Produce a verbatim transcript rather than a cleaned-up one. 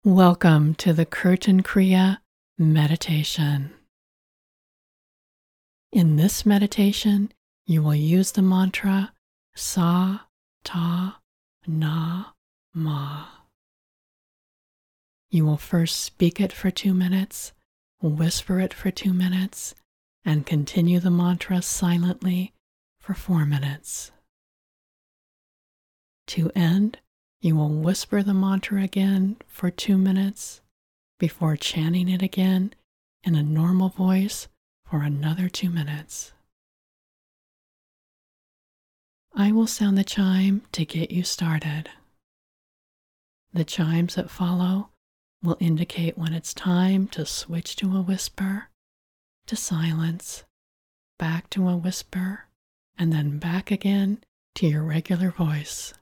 Welcome to the Kirtan Kriya meditation. In this meditation, you will use the mantra Sa, Ta, Na, Ma. You will first speak it for two minutes, whisper it for two minutes, and continue the mantra silently for four minutes. To end, you will whisper the mantra again for two minutes before chanting it again in a normal voice for another two minutes. I will sound the chime to get you started. The chimes that follow will indicate when it's time to switch to a whisper, to silence, back to a whisper, and then back again to your regular voice.